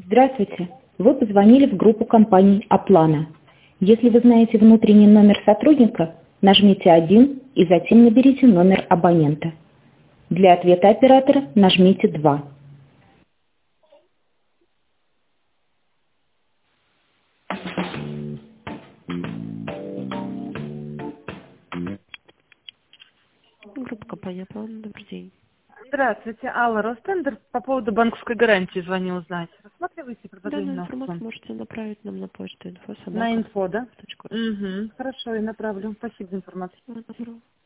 Здравствуйте. Вы позвонили в группу компаний «Аплана». Если вы знаете внутренний номер сотрудника, нажмите 1 и затем наберите номер абонента. Для ответа оператора нажмите 2. Группа компании «Аплан». Добрый день. Здравствуйте, Алла Ростендер. По поводу банковской гарантии звоню узнать. Рассматриваете предложение Данную на информацию аукцион? можете направить нам на почту На инфо, да? info@sobaka.ru. Угу. Хорошо, я направлю. Спасибо за информацию. Всего доброго.